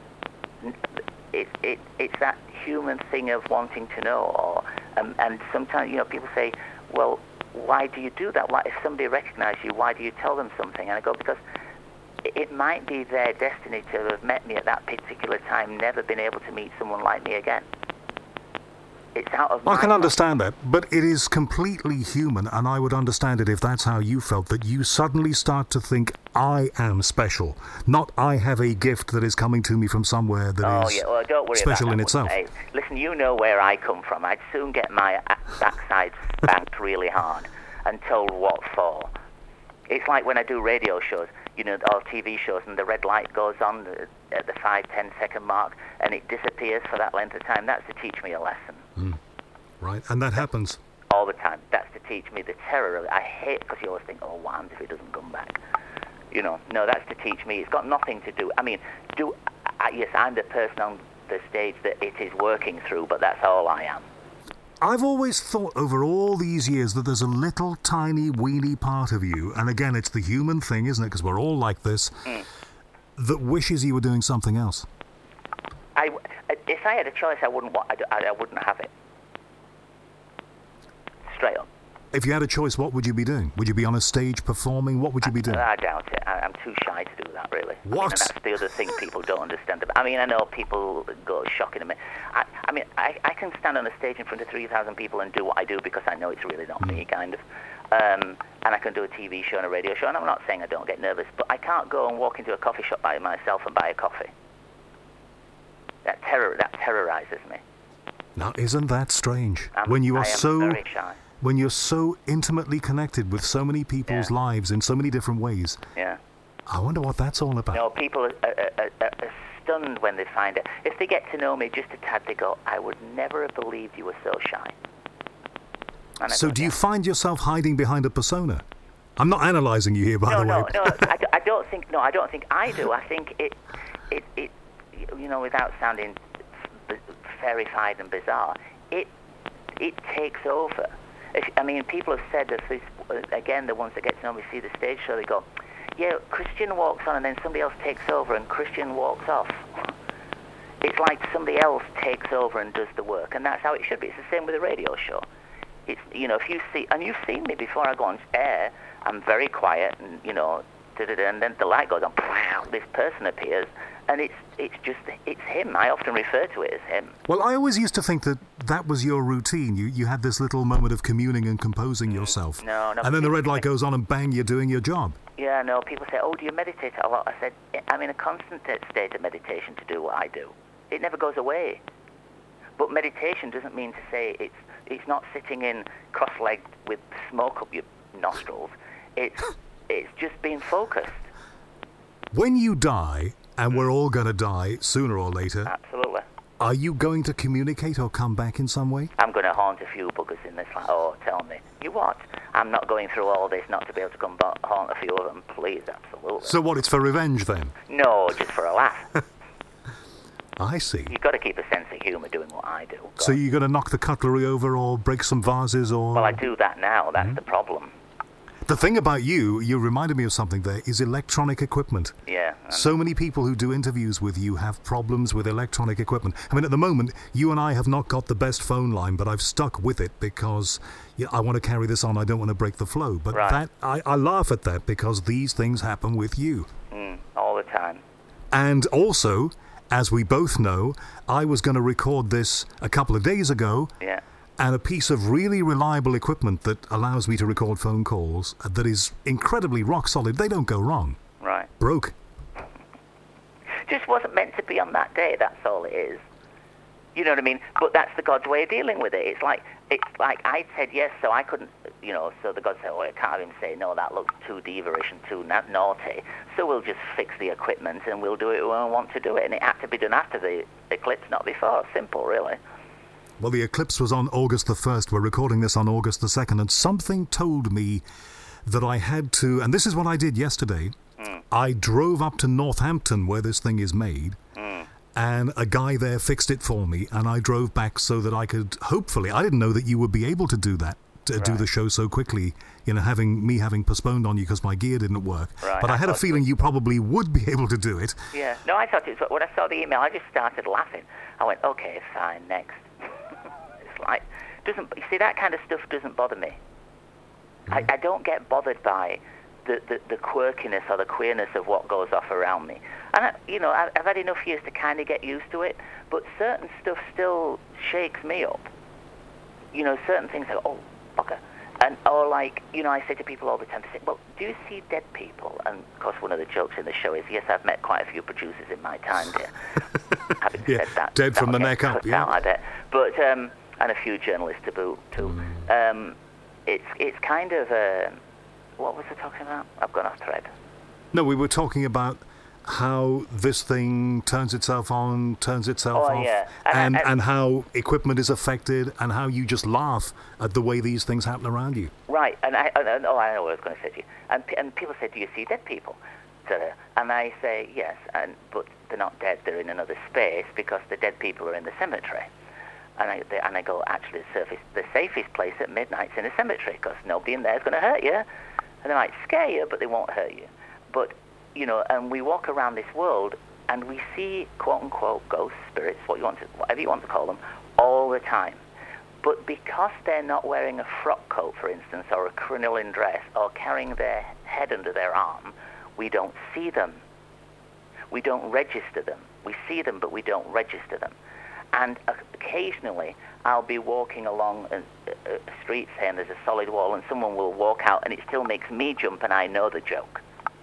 it, it, it's that human thing of wanting to know, or, um, and sometimes, you know, people say, well, why do you do that? Why, if somebody recognizes you, why do you tell them something? And I go, because it might be their destiny to have met me at that particular time, never been able to meet someone like me again. It's out of I my can mind. understand that, but it is completely human, and I would understand it if that's how you felt, that you suddenly start to think, I am special, not I have a gift that is coming to me from somewhere that Oh, is yeah. Well, don't worry special about in that, itself. wouldn't I? Listen, you know where I come from. I'd soon get my a- backside spanked really hard and told what for. It's like when I do radio shows, you know, or T V shows, and the red light goes on at the five, ten second mark, and it disappears for that length of time. That's to teach me a lesson. Mm. Right, and that happens. All the time. That's to teach me the terror of it. I hate, because you always think, oh, what happens if it doesn't come back? You know, no, that's to teach me. It's got nothing to do, I mean, do I, yes, I'm the person on the stage that it is working through, but that's all I am. I've always thought over all these years that there's a little tiny weeny part of you, and again, it's the human thing, isn't it, because we're all like this, Mm. that wishes you were doing something else. I, if I had a choice, I wouldn't want, I, I wouldn't have it. Straight up. If you had a choice, what would you be doing? Would you be on a stage performing? What would you be doing? I, I doubt it. I, I'm too shy to do that, really. I mean, What? and that's the other thing people don't understand. I mean, I know people go shocking at me. I, I mean, I, I can stand on a stage in front of three thousand people and do what I do because I know it's really not me, kind of. Um, and I can do a T V show and a radio show, and I'm not saying I don't get nervous, but I can't go and walk into a coffee shop by myself and buy a coffee. That terror, that terrorizes me. Now, isn't that strange? I'm, when you I are am so very shy. when you're so intimately connected with so many people's Yeah. lives in so many different ways. Yeah. I wonder what that's all about. No, people are, are, are, are stunned when they find it. If they get to know me just a tad, they go, I would never have believed you were so shy. And I So go, do you "Yeah." find yourself hiding behind a persona? I'm not analysing you here, by No, the no, way. no. I, d- I don't think. No, I don't think I do. I think it, it, it. You know, without sounding b- fairy-fied and bizarre, it, it takes over. If, I mean, people have said that this, again, the ones that get to know me see the stage show, they go, yeah, Christian walks on and then somebody else takes over and Christian walks off. It's like somebody else takes over and does the work, and that's how it should be. It's the same with a radio show. It's, you know, if you see, and you've seen me before I go on air, I'm very quiet, and, you know, da-da-da, and then the light goes on, this person appears, and it's it's just, it's him. I often refer to it as him. Well, I always used to think that that was your routine. You you had this little moment of communing and composing yourself. No, no. And then the red people light say- goes on and bang, you're doing your job. Yeah, no, people say, oh, do you meditate a lot? I said, I'm in a constant state of meditation to do what I do. It never goes away. But meditation doesn't mean to say it's it's not sitting in cross-legged with smoke up your nostrils. It's it's just being focused. When you die, and we're all going to die sooner or later, Absolutely. are you going to communicate or come back in some way? I'm going to haunt a few buggers in this land. Oh, tell me. You what? I'm not going through all this not to be able to come ba- haunt a few of them. Please, absolutely. So what, it's for revenge then? No, just for a laugh. I see. You've got to keep a sense of humour doing what I do. Go So on. you're going to knock the cutlery over or break some vases or... Well, I do that now. That's the problem. The thing about you, you reminded me of something there, is electronic equipment. Yeah. and- So many people who do interviews with you have problems with electronic equipment. I mean, at the moment, you and I have not got the best phone line, but I've stuck with it because you know, I want to carry this on. I don't want to break the flow. But Right. that I, I laugh at that because these things happen with you. Mm, all the time. And also, as we both know, I was going to record this a couple of days ago, Yeah. and a piece of really reliable equipment that allows me to record phone calls uh, that is incredibly rock solid. They don't go wrong. Right. Broke. Just wasn't meant to be on that day. That's all it is. You know what I mean? But that's the God's way of dealing with it. It's like it's like I said yes, so I couldn't, you know. So the God said, "Oh, I can't have him say no. That looks too diva-ish and too na- naughty. So we'll just fix the equipment and we'll do it when we want to do it." And it had to be done after the eclipse, not before. Simple, really. Well, the eclipse was on August the first. We're recording this on August the second, and something told me that I had to. And this is what I did yesterday. Mm. I drove up to Northampton, where this thing is made. And a guy there fixed it for me, and I drove back so that I could, hopefully, I didn't know that you would be able to do that, to right. do the show so quickly, you know, having me having postponed on you because my gear didn't work. Right. But I, I had a feeling you probably would be able to do it. Yeah. No, I thought it was, when I saw the email, I just started laughing. I went, okay, fine, next. It's like, doesn't, you see, that kind of stuff doesn't bother me. Mm. I, I don't get bothered by The, the, the quirkiness or the queerness of what goes off around me. And, I, you know, I, I've had enough years to kind of get used to it, but certain stuff still shakes me up. You know, certain things like, oh, fucker. And, or like, you know, I say to people all the time, they say, well, do you see dead people? And, of course, one of the jokes in the show is, yes, I've met quite a few producers in my time here. Having yeah, said that. Dead from the neck up, yeah. Out, I bet. But, um, and a few journalists to boot, too. Mm. Um, it's, it's kind of... Uh, What was I talking about? I've gone off thread. No, we were talking about how this thing turns itself on, turns itself oh, off, yeah. and, and, and, and how equipment is affected, and how you just laugh at the way these things happen around you. Right, and, I, and oh, I know what I was going to say to you. And, and people say, do you see dead people? And I say, yes, and but they're not dead, they're in another space, because the dead people are in the cemetery. And I, they, and I go, actually, the, surface, the safest place at midnight's in a cemetery, because nobody in there is going to hurt you. And they might scare you, but they won't hurt you. But, you know, and we walk around this world, and we see, quote-unquote, ghosts, spirits, what you want to, whatever you want to call them, all the time. But because they're not wearing a frock coat, for instance, or a crinoline dress, or carrying their head under their arm, we don't see them. We don't register them. We see them, but we don't register them. And occasionally, I'll be walking along a, a street, say, and there's a solid wall, and someone will walk out, and it still makes me jump, and I know the joke.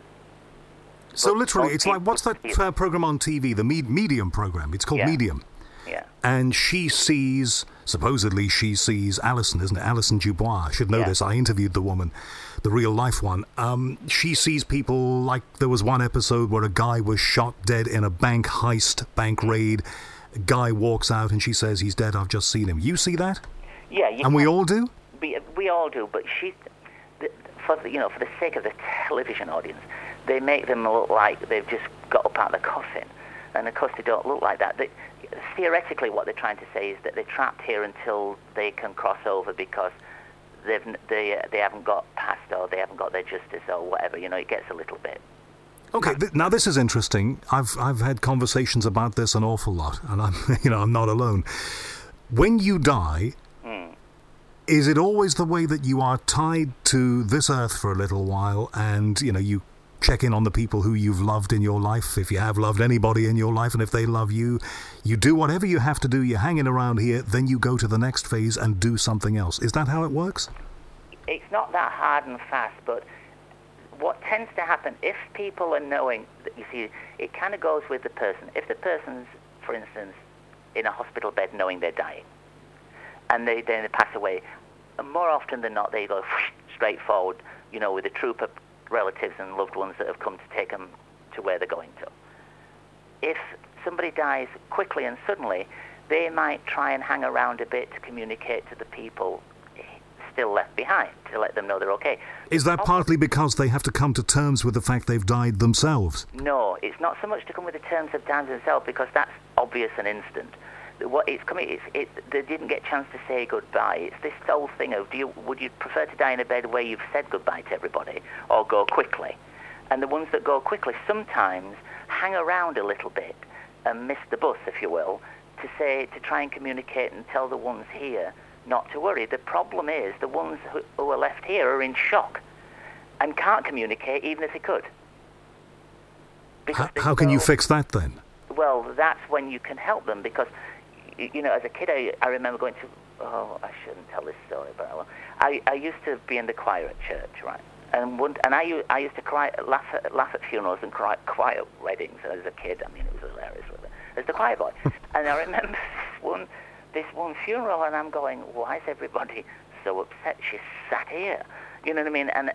So but literally, it's like, what's that uh, program on T V, the med- Medium program? It's called yeah. Medium. Yeah. And she sees, supposedly she sees Alison, isn't it? Alison Dubois. I should know yeah. this. I interviewed the woman, the real life one. Um, she sees people, like there was one episode where a guy was shot dead in a bank heist, bank raid. A guy walks out and she says, he's dead, I've just seen him. You see that? Yeah. You and we all do? We, we all do, but she, for the, you know, for the sake of the television audience, they make them look like they've just got up out of the coffin. And of course they don't look like that. They, theoretically what they're trying to say is that they're trapped here until they can cross over because they've, they, they haven't got past or they haven't got their justice or whatever. You know, it gets a little bit. Okay, th- now this is interesting. I've I've had conversations about this an awful lot, and I'm you know I'm not alone. When you die, mm. is it always the way that you are tied to this earth for a little while, and you know you check in on the people who you've loved in your life, if you have loved anybody in your life, and if they love you, you do whatever you have to do. You're hanging around here, then you go to the next phase and do something else. Is that how it works? It's not that hard and fast, but what tends to happen, if people are knowing, that you see, it kind of goes with the person. If the person's, for instance, in a hospital bed knowing they're dying, and they then they pass away, more often than not, they go straight forward, you know, with a troop of relatives and loved ones that have come to take them to where they're going to. If somebody dies quickly and suddenly, they might try and hang around a bit to communicate to the people still left behind, to let them know they're okay. Is that partly because they have to come to terms with the fact they've died themselves? No, it's not so much to come with the terms of dying themselves, because that's obvious and instant. What it's coming, it's, it, they didn't get a chance to say goodbye. It's this whole thing of, do you, would you prefer to die in a bed where you've said goodbye to everybody, or go quickly? And the ones that go quickly sometimes hang around a little bit and miss the bus, if you will, to say, to try and communicate and tell the ones here not to worry. The problem is the ones who, who are left here are in shock and can't communicate even if they could. How, how can you fix that then? Well, that's when you can help them, because, you know, as a kid, I, I remember going to, oh, I shouldn't tell this story, but I will. I, I used to be in the choir at church, right? And one, and I, I used to cry, laugh, at, laugh at funerals and cry, cry at weddings as a kid. I mean, it was hilarious, really, as the choir boy. And I remember one, this one funeral, and I'm going, why is everybody so upset? She sat here, you know what I mean? And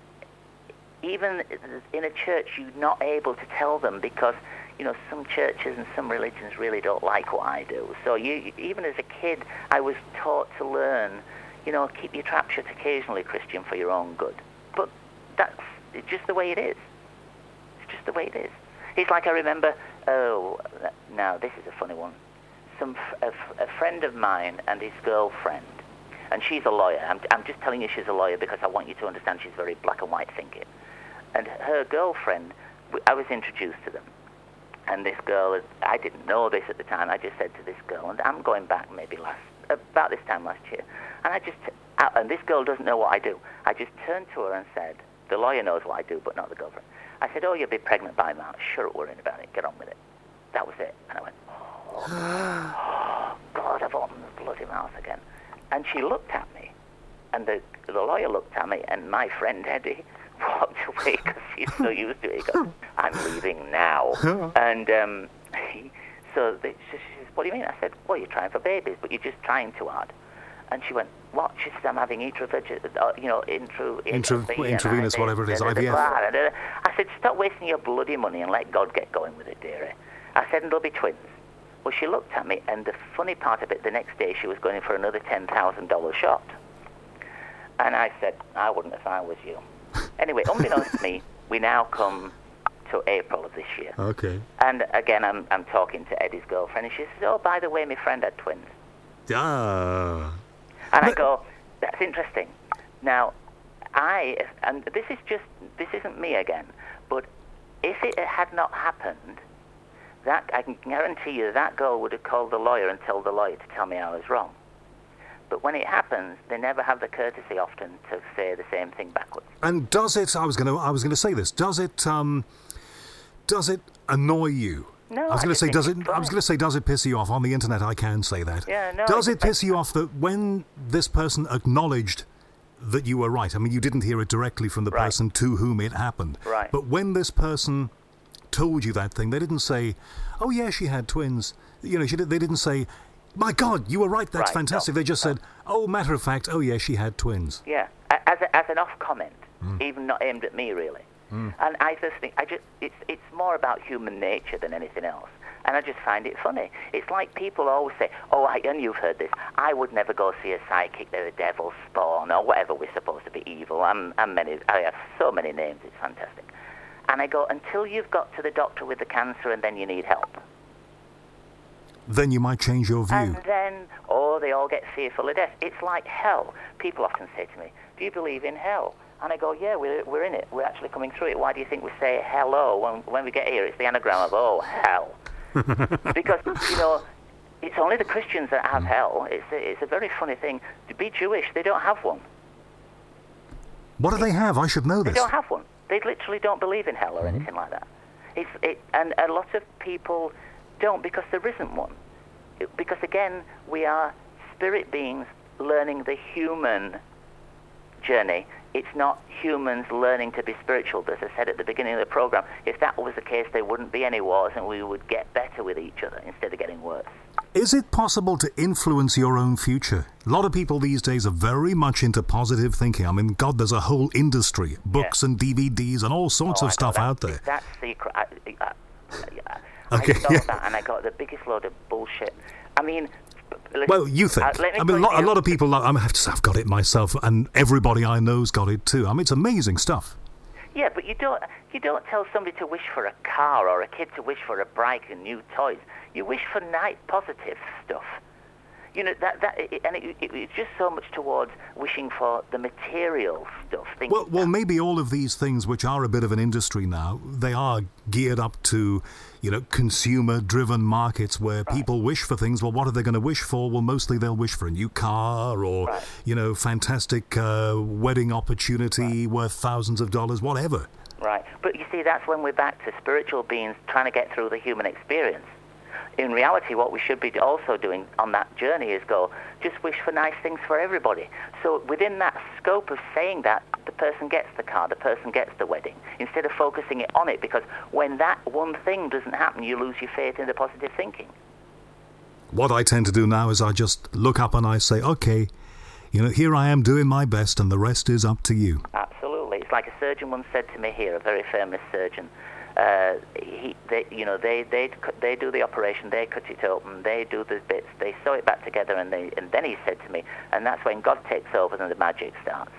even in a church, you're not able to tell them because, you know, some churches and some religions really don't like what I do. So you, even as a kid, I was taught to learn, you know, keep your trap shut occasionally, Christian, for your own good. But that's it's just the way it is. It's just the way it is. It's like I remember, oh, now this is a funny one. Some a, a friend of mine and his girlfriend, and she's a lawyer. I'm, I'm just telling you she's a lawyer because I want you to understand she's very black and white thinking. And her girlfriend, I was introduced to them. And this girl, I didn't know this at the time. I just said to this girl, and I'm going back maybe last, about this time last year. And I just, and this girl doesn't know what I do. I just turned to her and said, the lawyer knows what I do, but not the girlfriend. I said, oh, you'll be pregnant by March. Shut up worrying about it. Get on with it. That was it. And I went, oh, oh God, I've opened the bloody mouth again. And she looked at me, and the, the lawyer looked at me, and my friend Eddie walked away because he's so used to it. He goes, I'm leaving now. And um, he, so they, she, she says, what do you mean? I said, well, you're trying for babies, but you're just trying too hard. And she went, what? She said, I'm having intravenous, uh, you know, intro, Intra, intravenous, whatever it is, I V F. I said, stop wasting your bloody money and let God get going with it, dearie. I said, and there'll be twins. Well, she looked at me, and the funny part of it, the next day she was going in for another ten thousand dollars shot. And I said, I wouldn't if I was you. Anyway, unbeknownst to me, we now come to April of this year. Okay. And again, I'm I'm talking to Eddie's girlfriend, and she says, oh, by the way, my friend had twins. Ah. And I go, that's interesting. Now, I, and this is just, this isn't me again, but if it had not happened, that I can guarantee you that girl would have called the lawyer and told the lawyer to tell me I was wrong. But when it happens, they never have the courtesy often to say the same thing backwards. And does it? I was going to. I was going to say this. Does it? Um, does it annoy you? No. I was going to say. Does it? Fun. I was going to say. Does it piss you off? On the internet, I can say that. Yeah. No. Does it piss you off that when this person acknowledged that you were right? I mean, you didn't hear it directly from the right. person to whom it happened. Right. But when this person told you that thing, they didn't say, "Oh yeah, she had twins." You know, she did, they didn't say, my God, you were right, that's right, fantastic. no, they just no. said, oh, matter of fact, oh, yeah, she had twins. Yeah, as, a, as an off comment, mm. even not aimed at me, really. Mm. And I just think, I just, it's, it's more about human nature than anything else. And I just find it funny. It's like people always say, oh, I, and you've heard this, I would never go see a psychic, they're a devil's spawn, or whatever we're supposed to be evil. I'm, I'm many, I have so many names, it's fantastic. And I go, until you've got to the doctor with the cancer and then you need help. Then you might change your view. And then, oh, they all get fearful of death. It's like hell. People often say to me, do you believe in hell? And I go, yeah, we're, we're in it. We're actually coming through it. Why do you think we say hello when, when we get here? It's the anagram of, oh, hell. Because, you know, it's only the Christians that have hell. It's a, it's a very funny thing. To be Jewish, they don't have one. What do they have? I should know this. They don't have one. They literally don't believe in hell or mm-hmm. anything like that. It's it, and a lot of people don't because there isn't one. It, because again, we are spirit beings learning the human journey. It's not humans learning to be spiritual. As I said at the beginning of the program, if that was the case, there wouldn't be any wars and we would get better with each other instead of getting worse. Is it possible to influence your own future? A lot of people these days are very much into positive thinking. I mean, God, there's a whole industry, books yeah. and D V Ds and all sorts oh, of stuff that, out there. That's secret. I, I, I, okay. I saw that and I got the biggest load of bullshit. I mean... Listen, well, you think. uh, I mean, a lot, a lot of people, I have to say, I've got it myself, and everybody I know's got it too. I mean, it's amazing stuff. Yeah, but you don't you don't tell somebody to wish for a car or a kid to wish for a bike and new toys. You wish for nice, positive stuff. You know, that, that it, and it, it, it's just so much towards wishing for the material stuff. Well, well, maybe all of these things, which are a bit of an industry now, they are geared up to, you know, consumer-driven markets where right. people wish for things. Well, what are they going to wish for? Well, mostly they'll wish for a new car or, right. you know, fantastic uh, wedding opportunity right. worth thousands of dollars, whatever. Right. But you see, that's when we're back to spiritual beings trying to get through the human experience. In reality, what we should be also doing on that journey is go, just wish for nice things for everybody. So within that scope of saying that, the person gets the car, the person gets the wedding, instead of focusing it on it, because when that one thing doesn't happen, you lose your faith in the positive thinking. What I tend to do now is I just look up and I say, okay, you know, here I am doing my best and the rest is up to you. Absolutely. It's like a surgeon once said to me here, a very famous surgeon. Uh, he, they, you know, they, they, they do the operation, they cut it open, they do the bits, they sew it back together, and, they, and then he said to me, and that's when God takes over and the magic starts.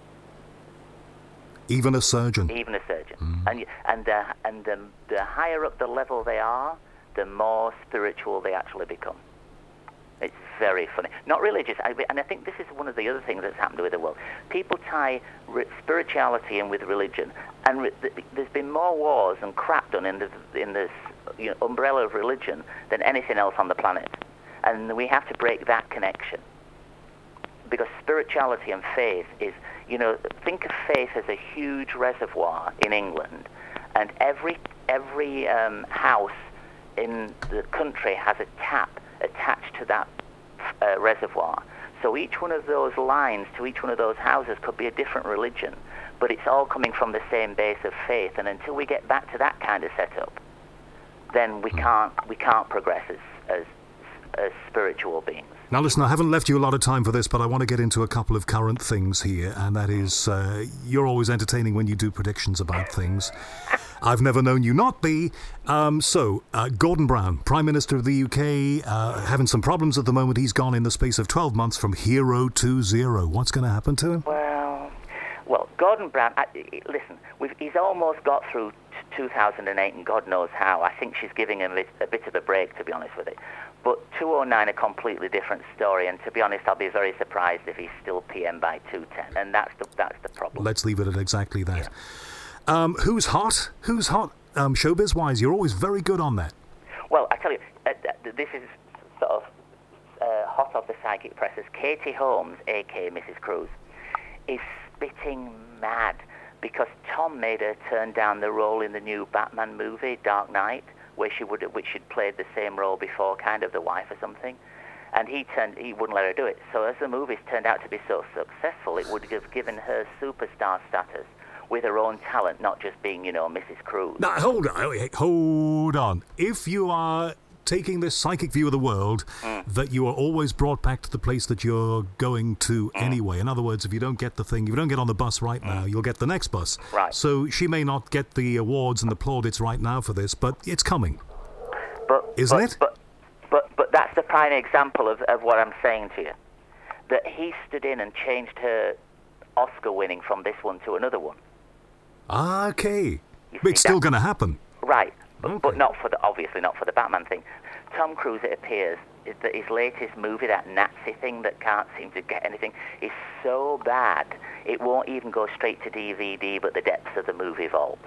Even a surgeon. Even a surgeon. Mm. And and uh, and um, the higher up the level they are, the more spiritual they actually become. It's very funny. Not religious, I, and I think this is one of the other things that's happened with the world. People tie re- spirituality in with religion, and re- th- there's been more wars and crap done in the in this you know, umbrella of religion than anything else on the planet. And we have to break that connection. Because spirituality and faith is, you know, think of faith as a huge reservoir in England, and every every um, house in the country has a tap attached to that uh, reservoir. So each one of those lines to each one of those houses could be a different religion, but it's all coming from the same base of faith. And until we get back to that kind of setup, then we can't we can't progress as as, as spiritual beings. Now listen, I haven't left you a lot of time for this, but I want to get into a couple of current things here, and that is, uh, you're always entertaining when you do predictions about things. I've never known you not be. Um, so, uh, Gordon Brown, Prime Minister of the U K, uh, having some problems at the moment. He's gone in the space of twelve months from hero to zero. What's going to happen to him? Well, well, Gordon Brown, I, listen, we've, he's almost got through t- two thousand eight, and God knows how. I think she's giving him a bit, a bit of a break, to be honest with it. But two oh nine, a completely different story, and to be honest, I'll be very surprised if he's still P M by two ten, and that's the, that's the problem. Let's leave it at exactly that. Yeah. Um, who's hot? Who's hot? Um, showbiz-wise, you're always very good on that. Well, I tell you, uh, this is sort of uh, hot off the psychic presses. Katie Holmes, a k a. Missus Cruz, is spitting mad because Tom made her turn down the role in the new Batman movie, Dark Knight, where she would, which she'd played the same role before, kind of the wife or something, and he turned, he wouldn't let her do it. So as the movie's turned out to be so successful, it would have given her superstar status with her own talent, not just being, you know, Missus Cruz. Now, hold on, hold on. If you are taking this psychic view of the world, mm. that you are always brought back to the place that you're going to mm. anyway. In other words, if you don't get the thing, if you don't get on the bus right mm. now, you'll get the next bus. Right. So she may not get the awards and the plaudits right now for this, but it's coming. But, Isn't but, it? But, but, but that's the prime example of, of what I'm saying to you. That he stood in and changed her Oscar winning from this one to another one. Okay. But it's still going to happen. Right. But, okay. but not for the, obviously not for the Batman thing. Tom Cruise, it appears, is that his latest movie, that Nazi thing that can't seem to get anything, is so bad, it won't even go straight to D V D, but the depths of the movie vaults.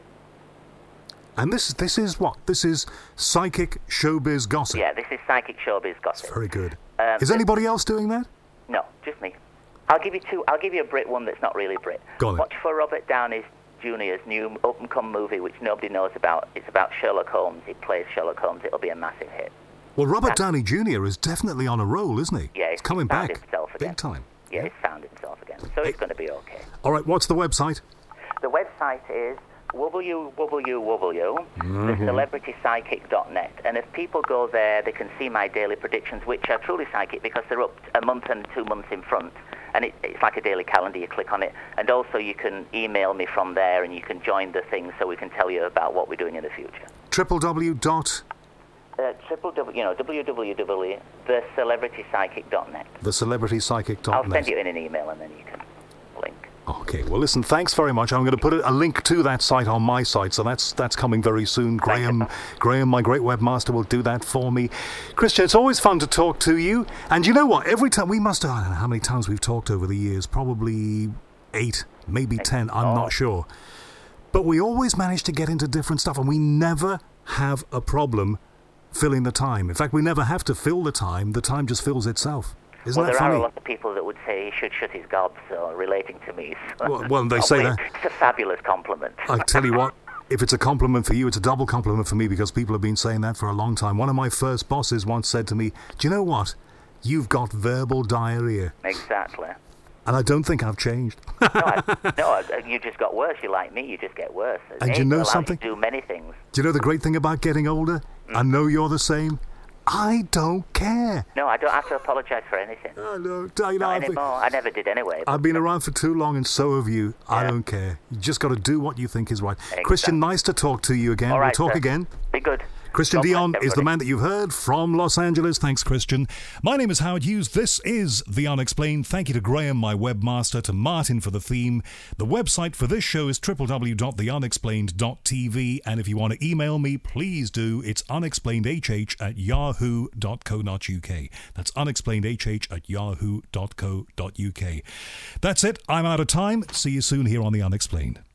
And this this is what? This is psychic showbiz gossip. Yeah, this is psychic showbiz gossip. That's very good. Um, is anybody else doing that? No, just me. I'll give you two. I'll give you a Brit one that's not really Brit. Go on. Watch for Robert Downey Junior's new up-and-come movie, which nobody knows about. It's about Sherlock Holmes. He plays Sherlock Holmes. It'll be a massive hit. Well, Robert Downey Junior is definitely on a roll, isn't he? Yeah, he's coming found back himself again. big time. Yeah, yeah, he's found himself again. So hey. It's going to be okay. All right, what's the website? The website is w w w mm-hmm. the celebrity psychic dot net, and if people go there, they can see my daily predictions, which are truly psychic because they're up a month and two months in front. And it, it's like a daily calendar. You click on it, and also you can email me from there, and you can join the thing so we can tell you about what we're doing in the future. Triple W dot. Uh, triple W, you know, w w w dot the celebrity psychic dot net. the celebrity psychic dot net. I'll send you in an email, and then you can link. Okay. Well, listen. Thanks very much. I'm going to put a link to that site on my site, so that's that's coming very soon. Graham, Graham, my great webmaster, will do that for me. Christian, it's always fun to talk to you. And you know what? Every time we must have, I don't know how many times we've talked over the years. Probably eight, maybe ten. I'm oh. not sure. But we always manage to get into different stuff, and we never have a problem filling the time. In fact, we never have to fill the time. The time just fills itself. Isn't well, that there funny? are a lot of people that would say he should shut his gob, so relating to me. So well, well, they say that. It's a fabulous compliment. I tell you what, if it's a compliment for you, it's a double compliment for me because people have been saying that for a long time. One of my first bosses once said to me, do you know what? You've got verbal diarrhea. Exactly. And I don't think I've changed. no, I, no, you just got worse. You're like me, you just get worse. And Age you know allows something? You to do many things. Do you know the great thing about getting older? Mm. I know you're the same. I don't care. No, I don't have to apologise for anything. I don't. You know, Not I think- anymore. I never did anyway. I've been around for too long, and so have you. I Yeah. don't care. You just got to do what you think is right. Exactly. Christian, nice to talk to you again. All right, we'll talk sir. again. Be good. Christian God bless Dion is the everybody. man that you've heard from Los Angeles. Thanks, Christian. My name is Howard Hughes. This is The Unexplained. Thank you to Graham, my webmaster, to Martin for the theme. The website for this show is w w w dot the unexplained dot t v, and if you want to email me, please do. It's unexplainedhh at yahoo dot co dot uk. That's unexplainedhh at yahoo dot co dot uk. That's it. I'm out of time. See you soon here on The Unexplained.